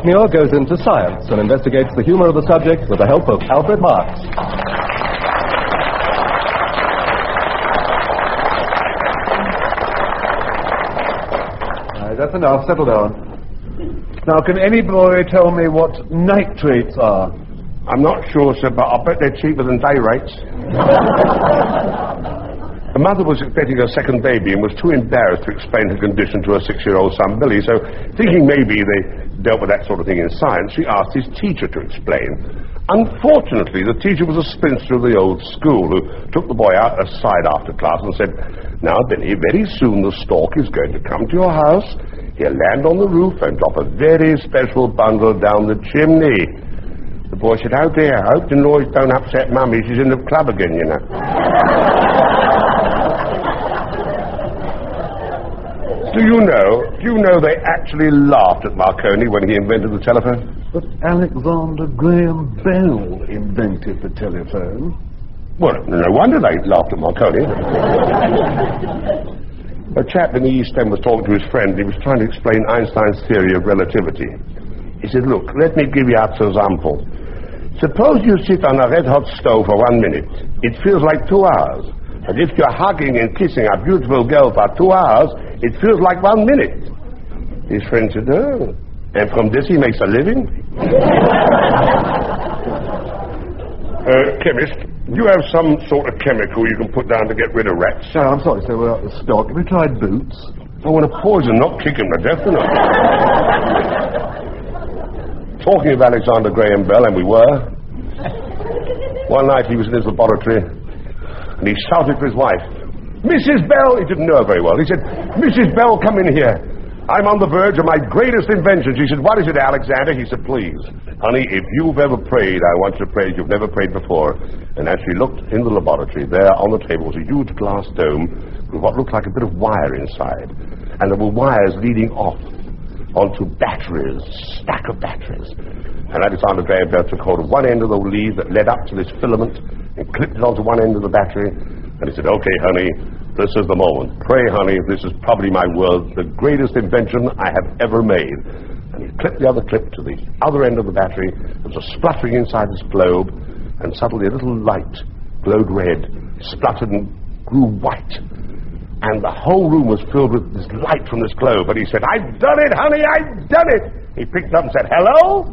Muir goes into science and investigates the humor of the subject with the help of Alfred Marks. That's enough. Settle down. Now, can any boy tell me what nitrates are? I'm not sure, sir, but I'll bet they're cheaper than day rates. The mother was expecting her second baby and was too embarrassed to explain her condition to her 6-year-old son, Billy, so thinking maybe they dealt with that sort of thing in science, she asked his teacher to explain. Unfortunately, the teacher was a spinster of the old school who took the boy out aside after class and said, "Now, Billy, very soon the stork is going to come to your house. He'll land on the roof and drop a very special bundle down the chimney." The boy said, "Oh dear, I hope the noise don't upset Mummy. She's in the club again, you know." Do you know they actually laughed at Marconi when he invented the telephone? But Alexander Graham Bell invented the telephone. Well, no wonder they laughed at Marconi. A chap in the East End was talking to his friend. He was trying to explain Einstein's theory of relativity. He said, "Look, let me give you an example. Suppose you sit on a red-hot stove for 1 minute. It feels like 2 hours. But if you're hugging and kissing a beautiful girl for 2 hours, it feels like 1 minute." His friend said, "Oh, and from this he makes a living?" Chemist, do you have some sort of chemical you can put down to get rid of rats? No, I'm sorry, sir, we're out of stock. Have you tried Boots? I want to poison, not kick him to death, you know. Talking of Alexander Graham Bell, and we were, one night he was in his laboratory, and he shouted for his wife, "Mrs. Bell!" He didn't know her very well. He said, "Mrs. Bell, come in here. I'm on the verge of my greatest invention." She said, "What is it, Alexander?" He said, "Please, honey, if you've ever prayed, I want you to pray as you've never prayed before." And as she looked in the laboratory, there on the table was a huge glass dome with what looked like a bit of wire inside. And there were wires leading off onto batteries, stack of batteries. And Alexander Graham Bell took hold of one end of the lead that led up to this filament and clipped it onto one end of the battery. And he said, "Okay, honey, this is the moment. Pray, honey, this is probably my world, the greatest invention I have ever made." And he clipped the other clip to the other end of the battery. There was a spluttering inside this globe, and suddenly a little light glowed red, spluttered and grew white. And the whole room was filled with this light from this globe. And he said, "I've done it, honey, I've done it!" He picked it up and said, "Hello?"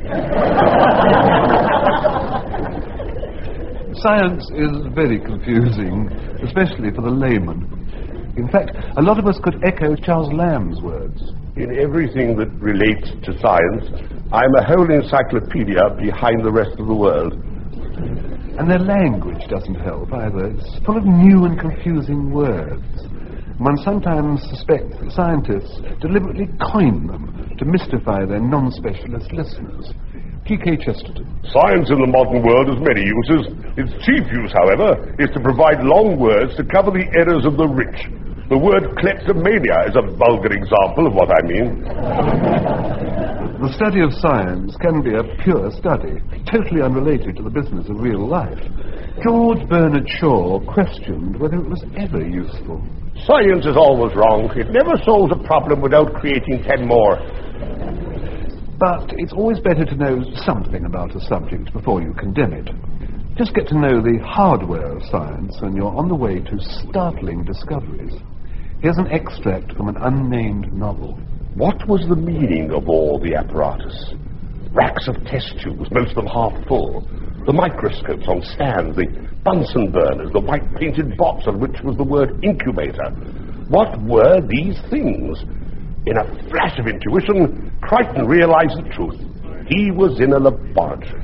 Science is very confusing, especially for the layman. In fact, a lot of us could echo Charles Lamb's words. In everything that relates to science, I'm a whole encyclopedia behind the rest of the world. And their language doesn't help either. It's full of new and confusing words. One sometimes suspects that scientists deliberately coin them to mystify their non-specialist listeners. G.K. Chesterton. Science in the modern world has many uses. Its chief use, however, is to provide long words to cover the errors of the rich. The word kleptomania is a vulgar example of what I mean. The study of science can be a pure study, totally unrelated to the business of real life. George Bernard Shaw questioned whether it was ever useful. Science is always wrong. It never solves a problem without creating 10 more. But it's always better to know something about a subject before you condemn it. Just get to know the hardware of science and you're on the way to startling discoveries. Here's an extract from an unnamed novel. What was the meaning of all the apparatus? Racks of test tubes, most of them half full. The microscopes on stands, the Bunsen burners, the white painted box on which was the word incubator. What were these things? In a flash of intuition, Crichton realized the truth. He was in a laboratory.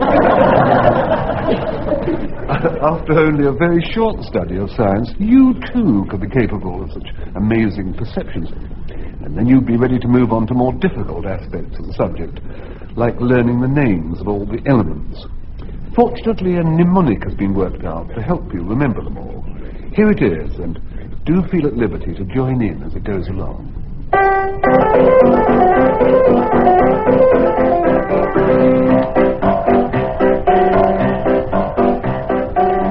After only a very short study of science, you too could be capable of such amazing perceptions. And then you'd be ready to move on to more difficult aspects of the subject, like learning the names of all the elements. Fortunately, a mnemonic has been worked out to help you remember them all. Here it is, and do feel at liberty to join in as it goes along.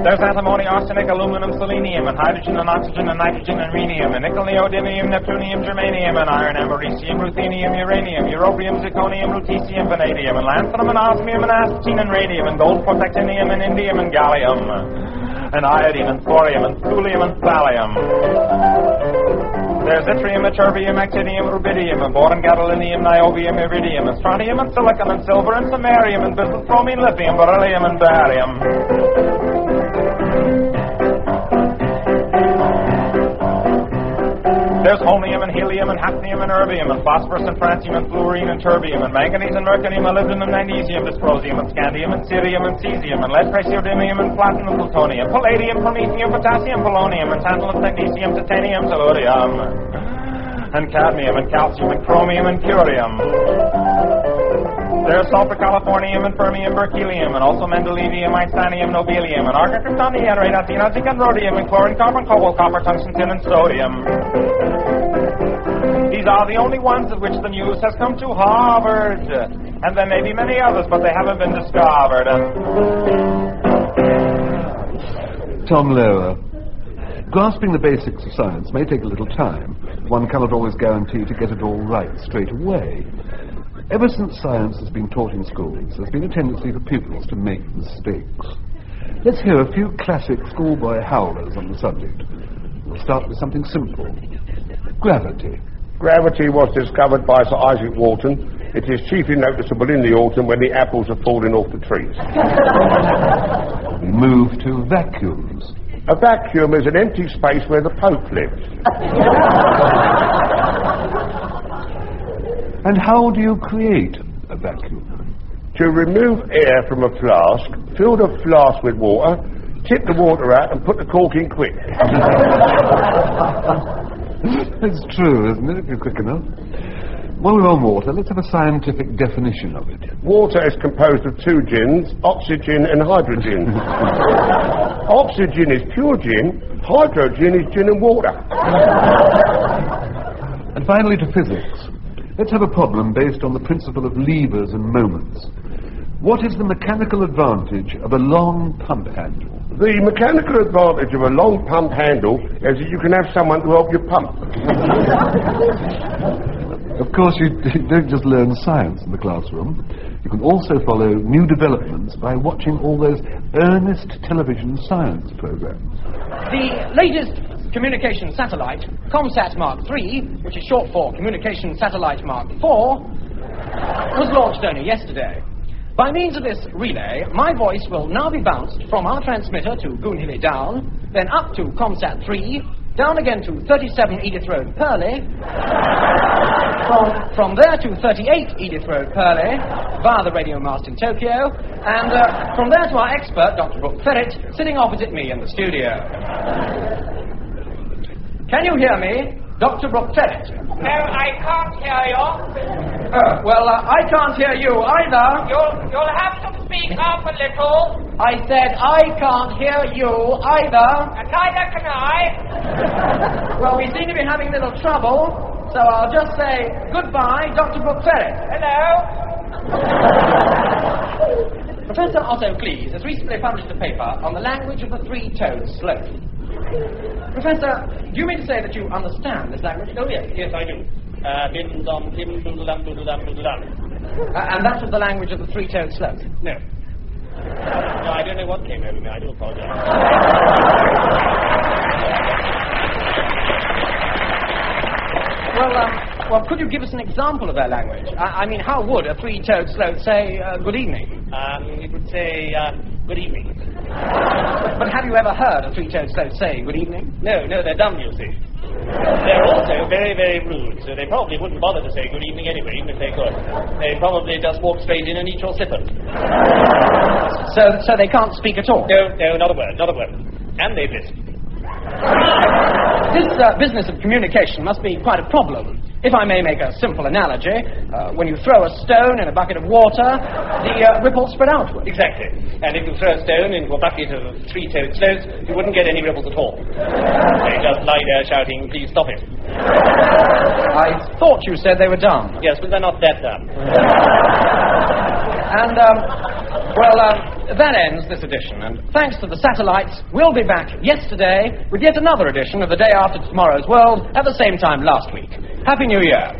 There's antimony, arsenic, aluminum, selenium, and hydrogen, and oxygen, and nitrogen, and rhenium, and nickel, neodymium, neptunium, germanium, and iron, americium, ruthenium, uranium, europium, zirconium, lutetium, vanadium, and lanthanum, and osmium, and astatine, and radium, and gold, protactinium, and indium, and gallium, and iodine, and thorium, and thulium, and thallium. There's yttrium, ytterbium, actinium, rubidium, and boron, gadolinium, niobium, iridium, and strontium, and silicon, and silver, and samarium, and bismuth, bromine, lithium, beryllium, and barium. There's holmium, and helium, and hafnium, and erbium, and phosphorus, and francium, and fluorine, and terbium, and manganese, and mercurium, molybdenum, and magnesium, dysprosium, and scandium, and cerium, and cesium, and lead, praseodymium, and platinum, plutonium, palladium, promethium, potassium, polonium, and tantalum, technetium, titanium, tellurium, and cadmium, and calcium, and chromium, and curium. There's sulfur, californium, and fermium, berkelium, and also mendelevium, einsteinium, nobelium, and argon, krypton, neon, radon, xenon, zinc, and rhodium, and chlorine, carbon, cobalt, copper, tungsten, tin, and sodium. These are the only ones at which the news has come to Harvard. And there may be many others, but they haven't been discovered. Tom Lower. Grasping the basics of science may take a little time. One cannot always guarantee to get it all right straight away. Ever since science has been taught in schools, there's been a tendency for pupils to make mistakes. Let's hear a few classic schoolboy howlers on the subject. We'll start with something simple. Gravity. Gravity was discovered by Sir Isaac Walton. It is chiefly noticeable in the autumn when the apples are falling off the trees. We move to vacuums. A vacuum is an empty space where the Pope lives. And how do you create a vacuum? To remove air from a flask, fill the flask with water, tip the water out and put the cork in quick. It's true, isn't it, if you're quick enough? While we're on water, let's have a scientific definition of it. Water is composed of two gins, oxygen and hydrogen. Oxygen is pure gin, hydrogen is gin and water. And finally to physics. Let's have a problem based on the principle of levers and moments. What is the mechanical advantage of a long pump handle? The mechanical advantage of a long pump handle is that you can have someone to help you pump. Of course, you don't just learn science in the classroom. You can also follow new developments by watching all those earnest television science programs. The latest communication satellite, ComSat Mark III, which is short for Communication Satellite Mark IV, was launched only yesterday. By means of this relay, my voice will now be bounced from our transmitter to Goonhilly Down, then up to ComSat 3, down again to 37 Edith Road, Purley, from there to 38 Edith Road, Purley, via the radio mast in Tokyo, and from there to our expert, Dr. Brooke Ferret, sitting opposite me in the studio. Can you hear me, Dr. Brooke Ferret? No, I can't hear you. Well, I can't hear you either. You'll have to speak up a little. I said I can't hear you either. And neither can I. Well, we seem to be having a little trouble, so I'll just say goodbye, Dr. Brooke Ferret. Hello. Professor Otto Cleese has recently published a paper on the language of the three-toed sloth. Professor, do you mean to say that you understand this language? Oh, yes, I do. Bim, dum, dim, doodle-dum, doodle-dum, doodle-dum. And that was the language of the three-toed sloth? No. No, I don't know what came over me. I do apologize. Well, could you give us an example of their language? I mean, how would a three-toed sloth say good evening? It would say, good evening. But have you ever heard a three-toed sloth say good evening? No, they're dumb, you see. They're also very, very rude, so they probably wouldn't bother to say good evening anyway, even if they could. They'd probably just walk straight in and eat your slippers. So they can't speak at all? No, not a word, not a word. And they listen. This business of communication must be quite a problem. If I may make a simple analogy, when you throw a stone in a bucket of water, the ripples spread outward. Exactly. And if you throw a stone into a bucket of three-toed sloths, you wouldn't get any ripples at all. They just lie there shouting, please stop it. I thought you said they were dumb. Yes, but they're not that dumb. And, that ends this edition, and thanks to the satellites, we'll be back yesterday with yet another edition of The Day After Tomorrow's World at the same time last week. Happy New Year.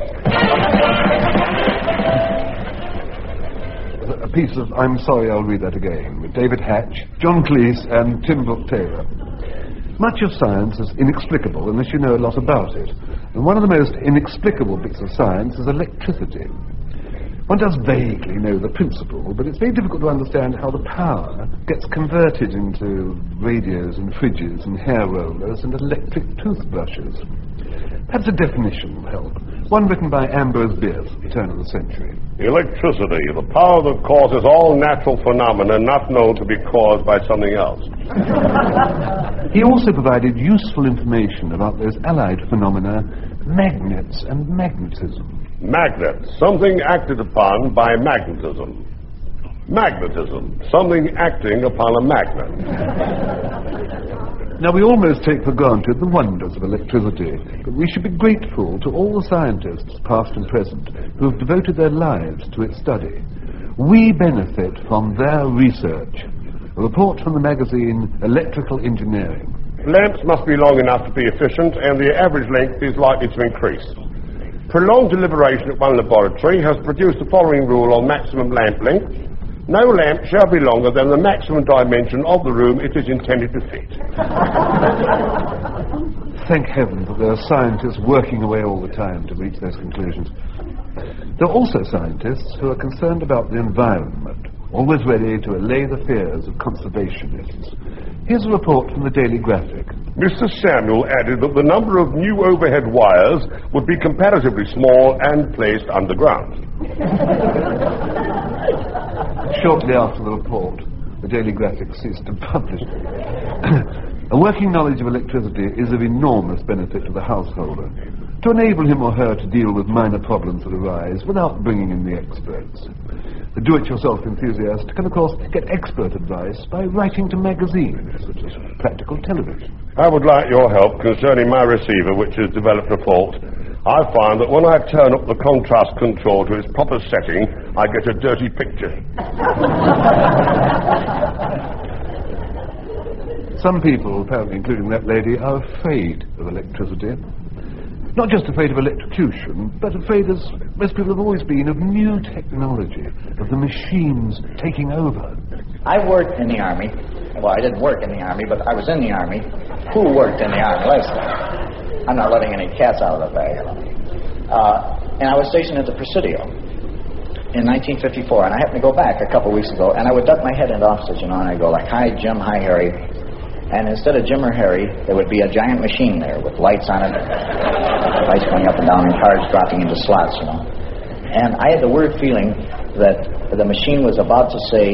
A piece of I'm Sorry, I'll Read That Again, with David Hatch, John Cleese, and Tim Brooke-Taylor. Much of science is inexplicable unless you know a lot about it. And one of the most inexplicable bits of science is electricity. One does vaguely know the principle, but it's very difficult to understand how the power gets converted into radios and fridges and hair rollers and electric toothbrushes. Perhaps a definition will help. One written by Ambrose Bierce, Turn of the Century. Electricity, the power that causes all natural phenomena not known to be caused by something else. He also provided useful information about those allied phenomena, magnets and magnetism. Magnet, something acted upon by magnetism. Magnetism, something acting upon a magnet. Now, we almost take for granted the wonders of electricity, but we should be grateful to all the scientists, past and present, who have devoted their lives to its study. We benefit from their research. A report from the magazine Electrical Engineering. Lamps must be long enough to be efficient, and the average length is likely to increase. Prolonged deliberation at one laboratory has produced the following rule on maximum lamp length. No lamp shall be longer than the maximum dimension of the room it is intended to fit. Thank heaven that there are scientists working away all the time to reach those conclusions. There are also scientists who are concerned about the environment, always ready to allay the fears of conservationists. Here's a report from the Daily Graphic. Mr. Samuel added that the number of new overhead wires would be comparatively small and placed underground. Shortly after the report, the Daily Graphic ceased to publish. A working knowledge of electricity is of enormous benefit to the householder, to enable him or her to deal with minor problems that arise without bringing in the experts. The do-it-yourself enthusiast can, of course, get expert advice by writing to magazines, such as Practical Television. I would like your help concerning my receiver, which has developed a fault. I find that when I turn up the contrast control to its proper setting, I get a dirty picture. Some people, apparently including that lady, are afraid of electricity. Not just afraid of electrocution, but afraid, as most people have always been, of new technology, of the machines taking over. I worked in the Army. Well, I didn't work in the Army, but I was in the Army. Who worked in the Army? Listen, I'm not letting any cats out of the bag. And I was stationed at the Presidio in 1954, and I happened to go back a couple weeks ago, and I would duck my head into offices, and I'd go like, "Hi, Jim, hi, Harry." And instead of Jim or Harry, there would be a giant machine there with lights on it, lights going up and down and cards dropping into slots, And I had the weird feeling that the machine was about to say,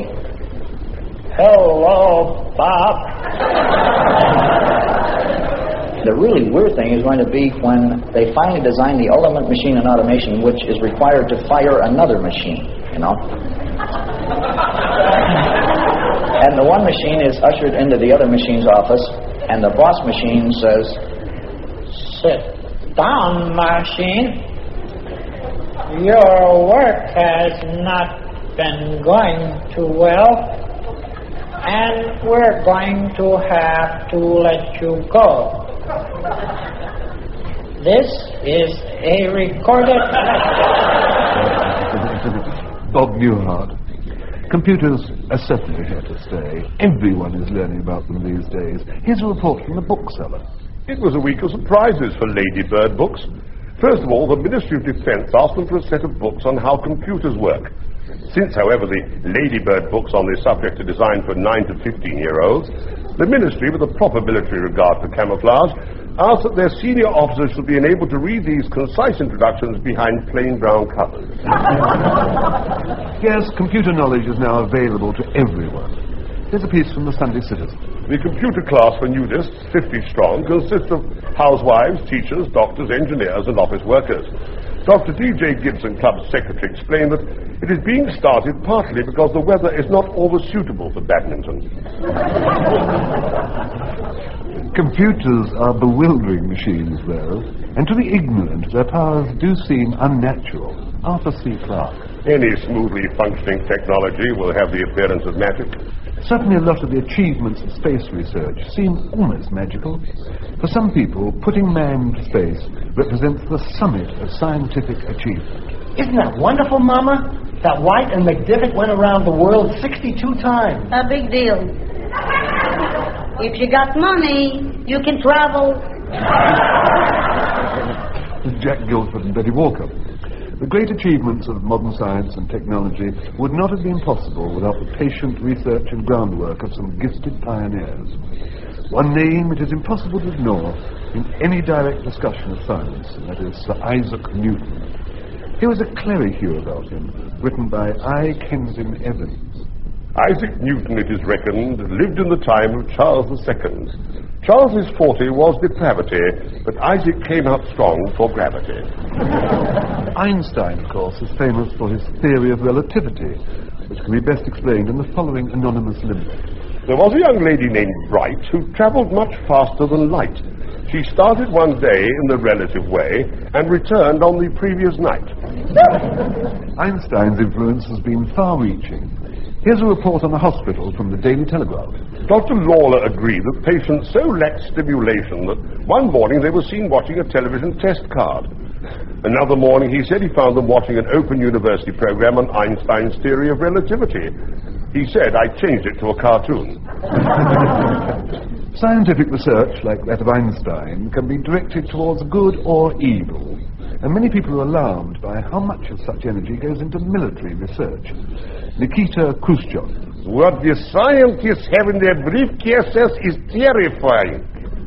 "Hello, Bob." The really weird thing is going to be when they finally design the ultimate machine in automation, which is required to fire another machine, And the one machine is ushered into the other machine's office, and the boss machine says, "Sit down, machine. Your work has not been going too well, and we're going to have to let you go. This is a recorded..." Bob Newhart. Computers are certainly here to stay. Everyone is learning about them these days. Here's a report from the bookseller. It was a week of surprises for Ladybird Books. First of all, the Ministry of Defence asked them for a set of books on how computers work. Since, however, the Ladybird books on this subject are designed for 9 to 15-year-olds, the Ministry, with a proper military regard for camouflage, asked that their senior officers should be enabled to read these concise introductions behind plain brown covers. Yes, computer knowledge is now available to everyone. Here's a piece from the Sunday Citizen. The computer class for nudists, 50 strong, consists of housewives, teachers, doctors, engineers, and office workers. Dr. D.J. Gibson, club secretary, explained that it is being started partly because the weather is not always suitable for badminton. Computers are bewildering machines, though, and to the ignorant, their powers do seem unnatural. Arthur C. Clarke. Any smoothly functioning technology will have the appearance of magic. Certainly a lot of the achievements of space research seem almost magical. For some people, putting man into space represents the summit of scientific achievement. Isn't that wonderful, Mama? That White and McDivitt went around the world 62 times. A big deal. If you got money, you can travel. Jack Guilford and Betty Walker. The great achievements of modern science and technology would not have been possible without the patient research and groundwork of some gifted pioneers. One name it is impossible to ignore in any direct discussion of science, and that is Sir Isaac Newton. Here was a clericule about him, written by I. Kensington Evans. Isaac Newton, it is reckoned, lived in the time of Charles II. Charles's forte was depravity, but Isaac came out strong for gravity. Einstein, of course, is famous for his theory of relativity, which can be best explained in the following anonymous limerick. There was a young lady named Bright who travelled much faster than light. She started one day in the relative way and returned on the previous night. Einstein's influence has been far-reaching. Here's a report on the hospital from the Daily Telegraph. Dr. Lawler agreed that patients so lacked stimulation that one morning they were seen watching a television test card. Another morning he said he found them watching an Open University program on Einstein's theory of relativity. He said, I changed it to a cartoon. Scientific research, like that of Einstein, can be directed towards good or evil, and many people are alarmed by how much of such energy goes into military research. Nikita Khrushchev. What the scientists have in their briefcases is terrifying.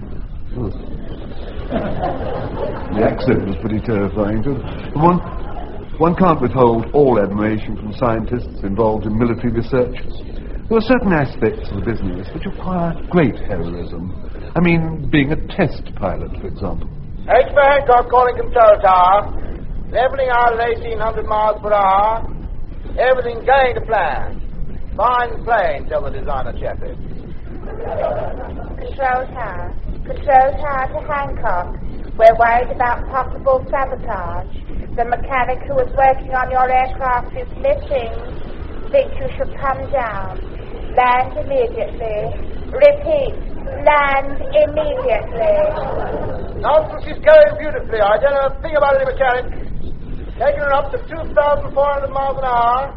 The accent was pretty terrifying, too. One can't withhold all admiration from scientists involved in military research. There are certain aspects of the business which require great heroism. I mean, being a test pilot, for example. H. for Hancock calling control tower. Leveling out at 1,800 miles per hour. Everything going to plan. Fine plane, tell the designer chappie. Control tower. Control tower to Hancock. We're worried about possible sabotage. The mechanic who was working on your aircraft is missing. Think you should come down. Land immediately. Repeat, land immediately. Nonsense, she's going beautifully. I don't know a thing about any mechanic. Taking her up to 2,400 miles an hour.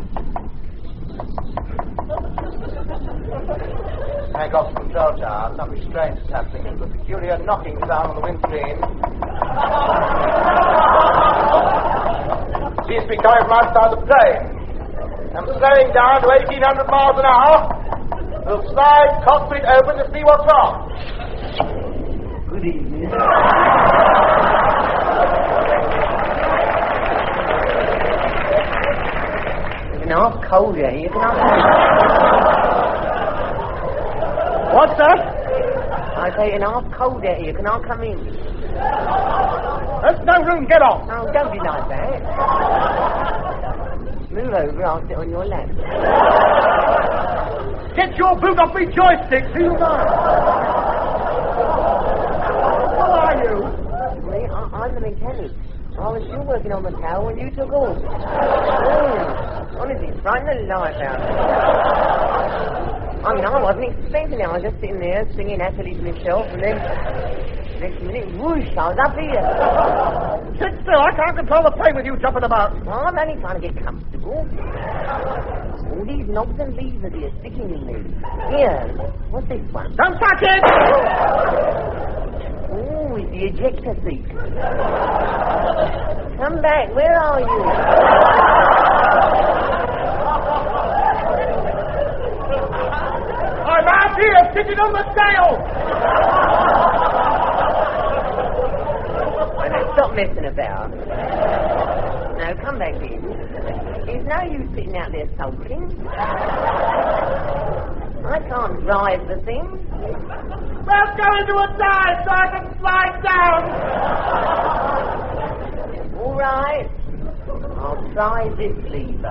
Hancock's control tower. Something strange is happening. There's a peculiar knocking sound on the windscreen. Seems to be coming from outside the plane. I'm slowing down to 1,800 miles an hour. We'll slide cockpit open to see what's wrong. Good evening. You know, it's cold here. You can What's that? I say, you know, it's cold here. You cannot come in. There's no room. Get off. Oh, don't be like that. Move over. I'll sit on your lap. Get your boot off me joystick. Who you are? Who are you? Me? I'm the mechanic. I was still working on the tower when you took off. Honestly, it's frightening the life out of me. I mean, I wasn't expecting it. I was just sitting there singing happily to myself, and then next minute, whoosh, I was up here. Sit still. I can't control the plane with you jumping about. Well, I'm only trying to get comfortable. All these knobs and levers here sticking in me. Here, what's this one? Don't touch it! Oh, it's the ejector seat. Come back, where are you? I'm out here, sitting on the sail! Well, now, stop messing about. Now, come back in. There's no use sitting out there sulking. I can't drive the thing. Let's go into a dive so I can slide down! All right. I'll try this lever.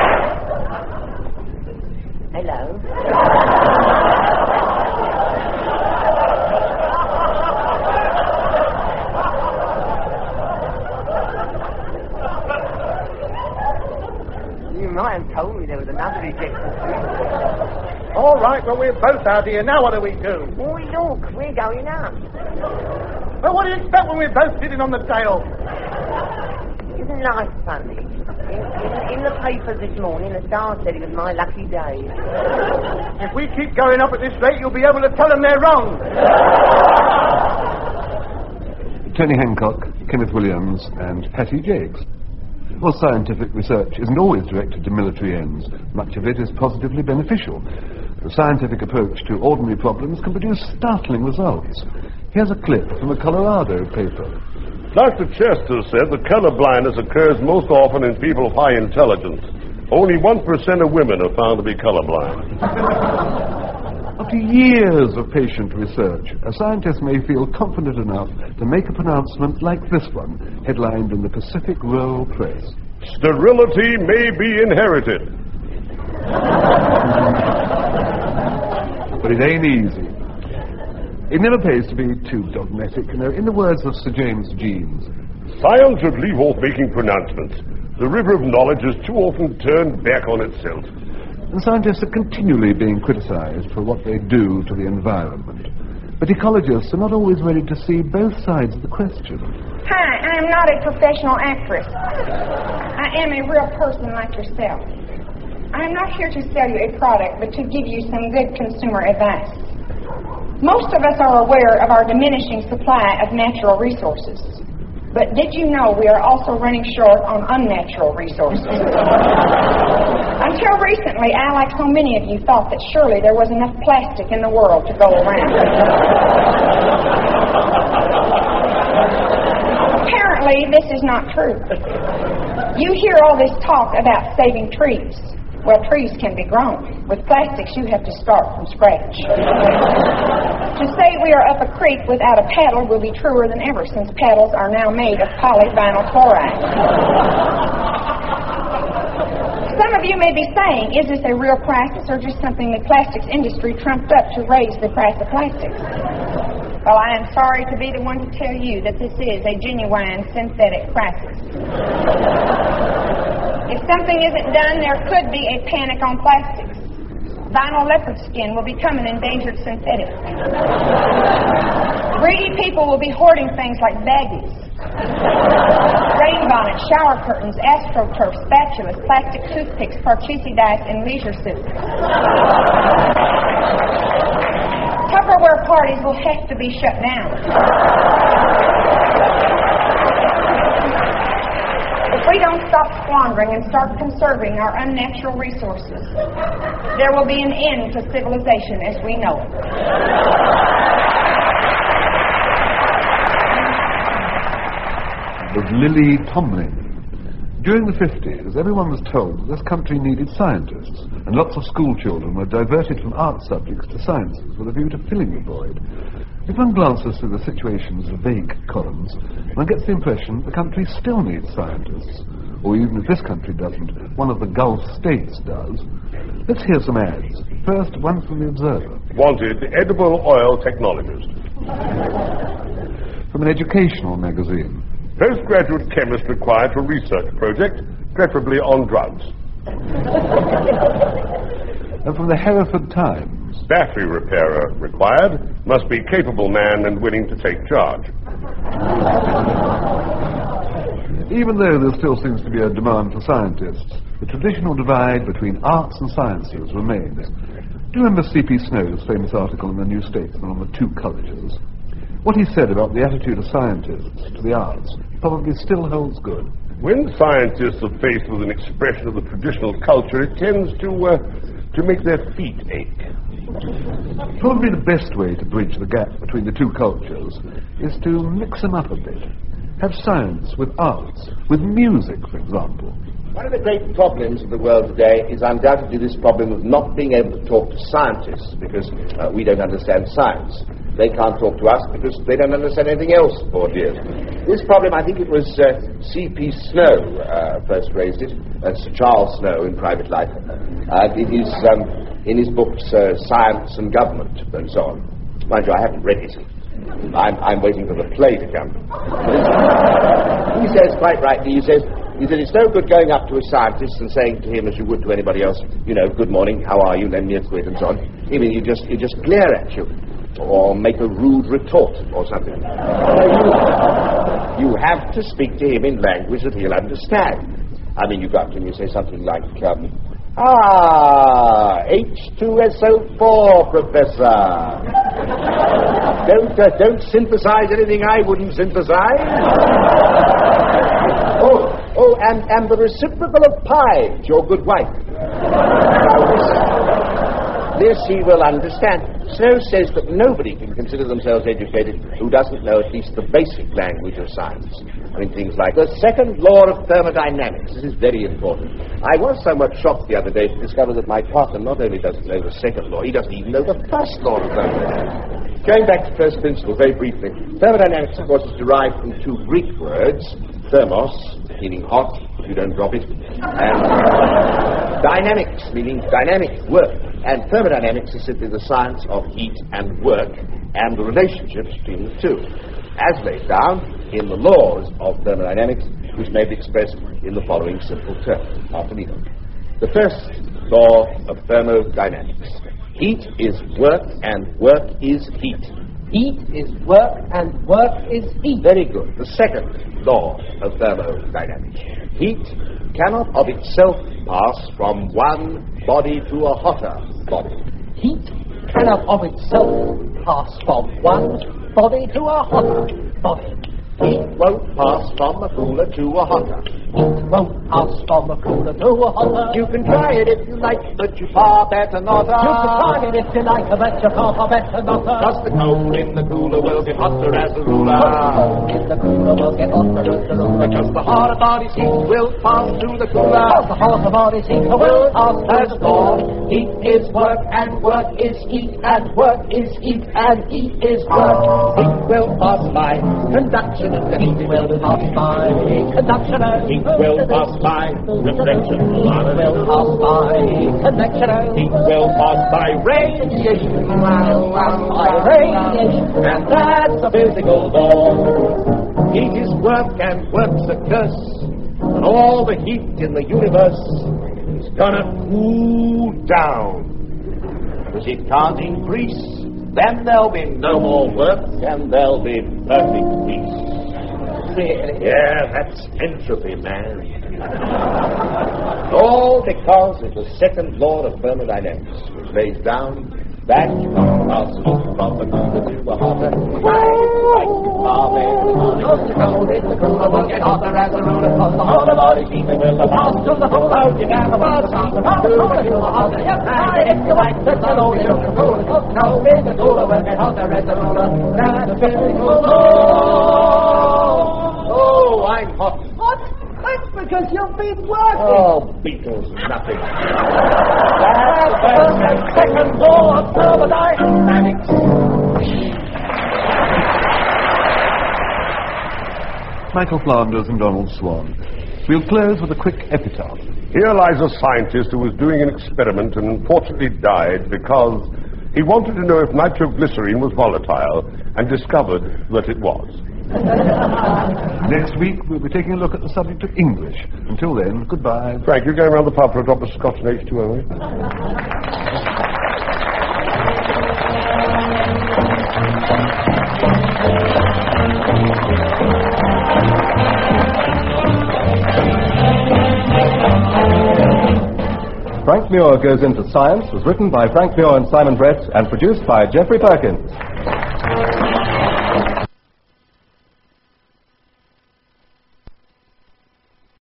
Hello. You might have told me there was another ejector seat. we're both out here. Now what do we do? Oh, look, we're going up. Well, what do you expect when we're both sitting on the tail? Isn't life funny? In the paper this morning, the Star said it was my lucky day. If we keep going up at this rate, you'll be able to tell them they're wrong. Tony Hancock, Kenneth Williams, and Hattie Jakes. Well, scientific research isn't always directed to military ends. Much of it is positively beneficial. The scientific approach to ordinary problems can produce startling results. Here's a clip from a Colorado paper. Dr. Chester said that color blindness occurs most often in people of high intelligence. Only 1% of women are found to be colorblind. After years of patient research, a scientist may feel confident enough to make a pronouncement like this one, headlined in the Pacific Rural Press. Sterility may be inherited. But it ain't easy. It never pays to be too dogmatic. You know, in the words of Sir James Jeans, Science should leave off making pronouncements. The river of knowledge is too often turned back on itself. and scientists are continually being criticized for what they do to the environment. But ecologists are not always ready to see both sides of the question. Hi, I am not a professional actress. I am a real person like yourself. I am not here to sell you a product, but to give you some good consumer advice. Most of us are aware of our diminishing supply of natural resources. But did you know we are also running short on unnatural resources? Until recently, I, like so many of you, thought that surely there was enough plastic in the world to go around. Apparently, this is not true. You hear all this talk about saving trees. Well, trees can be grown. With plastics, you have to start from scratch. To say we are up a creek without a paddle will be truer than ever, since paddles are now made of polyvinyl chloride. Some of you may be saying, is this a real crisis or just something the plastics industry trumped up to raise the price of plastics? Well, I am sorry to be the one to tell you that this is a genuine synthetic crisis. If something isn't done, there could be a panic on plastics. Vinyl leopard skin will become an endangered synthetic. Greedy people will be hoarding things like baggies, rain bonnets, shower curtains, astroturf, spatulas, plastic toothpicks, Parcheesi dice, and leisure suits. Tupperware parties will have to be shut down. If we don't stop squandering and start conserving our unnatural resources, there will be an end to civilization as we know it. With Lily Tomlin. During the 50s, everyone was told that this country needed scientists, and lots of school children were diverted from art subjects to sciences with a view to filling the void. If one glances through the situation's vague columns, one gets the impression the country still needs scientists. Or even if this country doesn't, one of the Gulf states does. Let's hear some ads. First, one from the Observer. Wanted edible oil technologist. From an educational magazine. Postgraduate chemist required for research project, preferably on drugs. And from the Hereford Times. Battery repairer required, must be capable man and willing to take charge. Even though there still seems to be a demand for scientists, the traditional divide between arts and sciences remains. Do you remember C.P. Snow's famous article in the New Statesman on the two cultures? What he said about the attitude of scientists to the arts probably still holds good. When scientists are faced with an expression of the traditional culture, it tends to make their feet ache. Probably the best way to bridge the gap between the two cultures is to mix them up a bit. Have science with arts, with music, for example. One of the great problems of the world today is undoubtedly this problem of not being able to talk to scientists because we don't understand science. They can't talk to us because they don't understand anything else, poor dears. This problem, I think it was C.P. Snow first raised it, Sir Charles Snow in private life, in his books Science and Government and so on. Mind you, I haven't read it. I'm waiting for the play to come. He says, quite rightly, he says, He said, it's no good going up to a scientist and saying to him, as you would to anybody else, you know, good morning, how are you, lend me a quid, and so on. I mean, you just glare at you, or make a rude retort, or something. You have to speak to him in language that he'll understand. I mean, you go up to him and you say something like, H2SO4, Professor. Don't synthesize anything I wouldn't synthesize. And the reciprocal of pi, your good wife. This he will understand. Snow says that nobody can consider themselves educated who doesn't know at least the basic language of science. I mean, things like the second law of thermodynamics. This is very important. I was somewhat shocked the other day to discover that my partner not only doesn't know the second law, he doesn't even know the first law of thermodynamics. Going back to first principle very briefly, thermodynamics, of course, is derived from two Greek words, thermos, meaning hot, if you don't drop it, and dynamics, meaning dynamic work. And thermodynamics is simply the science of heat and work and the relationships between the two, as laid down in the laws of thermodynamics, which may be expressed in the following simple terms. After me. The first law of thermodynamics. Heat is work and work is heat. Heat is work and work is heat. Very good. The second law of thermodynamics. Heat cannot of itself pass from one body to a hotter body. Heat cannot of itself pass from one body to a hotter body. Heat won't pass from a cooler to a hotter. Heat won't pass from a cooler to a hotter. You can try it if you like, but you far better not. You can try it if you like, but you far better not. Cause the coal in the cooler will get hotter as a ruler. In the cooler will get hotter as a ruler. Because the hotter body's heat will pass through the cooler. Because the hotter body's heat will pass through the cooler. Heat is work and work is heat and work is heat and heat is work. Heat will pass by conduction. Heat will pass by conduction. Heat will pass by reflection. Heat will pass by convection. Heat will pass by radiation. By radiation. And that's a physical law. Heat is work and work's a curse. And all the heat in the universe is gonna cool down. Because it can't increase. Then there'll be no more work and there'll be perfect peace. Really? Yeah, that's entropy, man. All because of the second law of thermodynamics, which lays down that you can't pass from the cooler to the hotter. The cooler will get hotter as a ruler. The hotter body heat will pass through the cooler. You can pass from the cooler to the hotter. You try it if you like, but you know you can cool it. No, the cooler will get hotter as a ruler. That's a physical law. Oh, I'm hot. What? That's because you've been working. Oh, Beatles, nothing. That's the second law of thermodynamics. Michael Flanders and Donald Swan. We'll close with a quick epitaph. Here lies a scientist who was doing an experiment and unfortunately died because he wanted to know if nitroglycerine was volatile and discovered that it was. Next week, we'll be taking a look at the subject of English. Until then, goodbye. Frank, you're going around the pub for a drop of scotch and H2O, Frank Muir Goes Into Science was written by Frank Muir and Simon Brett and produced by Geoffrey Perkins.